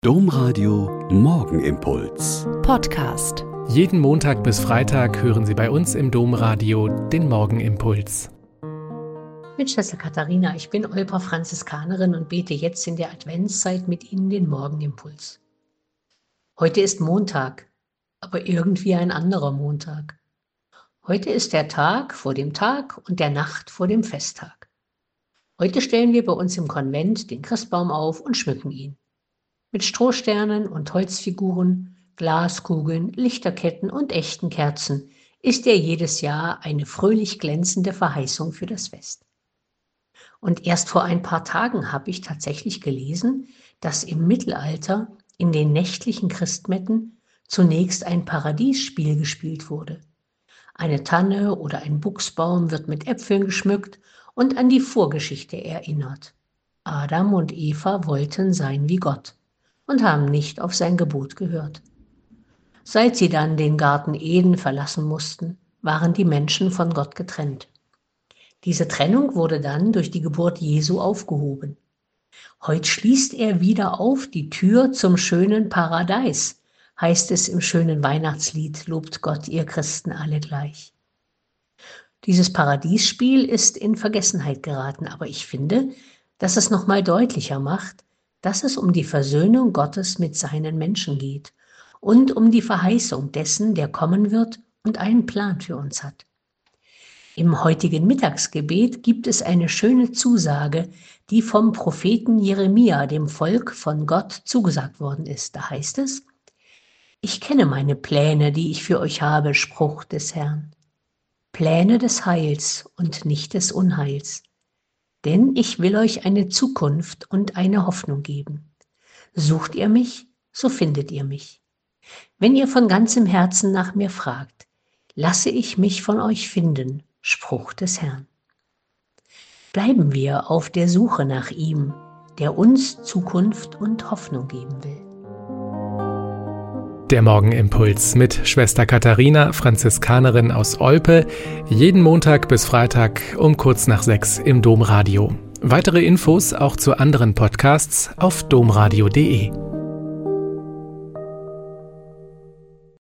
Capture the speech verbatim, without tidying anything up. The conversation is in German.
Domradio Morgenimpuls. Podcast. Jeden Montag bis Freitag hören Sie bei uns im Domradio den Morgenimpuls. Mit Schwester Katharina, ich bin Olper Franziskanerin und bete jetzt in der Adventszeit mit Ihnen den Morgenimpuls. Heute ist Montag, aber irgendwie ein anderer Montag. Heute ist der Tag vor dem Tag und der Nacht vor dem Festtag. Heute stellen wir bei uns im Konvent den Christbaum auf und schmücken ihn. Mit Strohsternen und Holzfiguren, Glaskugeln, Lichterketten und echten Kerzen ist er jedes Jahr eine fröhlich glänzende Verheißung für das Fest. Und erst vor ein paar Tagen habe ich tatsächlich gelesen, dass im Mittelalter in den nächtlichen Christmetten zunächst ein Paradiesspiel gespielt wurde. Eine Tanne oder ein Buchsbaum wird mit Äpfeln geschmückt und an die Vorgeschichte erinnert. Adam und Eva wollten sein wie Gott und haben nicht auf sein Gebot gehört. Seit sie dann den Garten Eden verlassen mussten, waren die Menschen von Gott getrennt. Diese Trennung wurde dann durch die Geburt Jesu aufgehoben. Heute schließt er wieder auf die Tür zum schönen Paradies, heißt es im schönen Weihnachtslied, lobt Gott, ihr Christen alle gleich. Dieses Paradiesspiel ist in Vergessenheit geraten, aber ich finde, dass es nochmal deutlicher macht, dass es um die Versöhnung Gottes mit seinen Menschen geht und um die Verheißung dessen, der kommen wird und einen Plan für uns hat. Im heutigen Mittagsgebet gibt es eine schöne Zusage, die vom Propheten Jeremia dem Volk von Gott zugesagt worden ist. Da heißt es: Ich kenne meine Pläne, die ich für euch habe, Spruch des Herrn. Pläne des Heils und nicht des Unheils. Denn ich will euch eine Zukunft und eine Hoffnung geben. Sucht ihr mich, so findet ihr mich. Wenn ihr von ganzem Herzen nach mir fragt, lasse ich mich von euch finden, Spruch des Herrn. Bleiben wir auf der Suche nach ihm, der uns Zukunft und Hoffnung geben will. Der Morgenimpuls mit Schwester Katharina, Franziskanerin aus Olpe, jeden Montag bis Freitag um kurz nach sechs im Domradio. Weitere Infos auch zu anderen Podcasts auf domradio punkt de.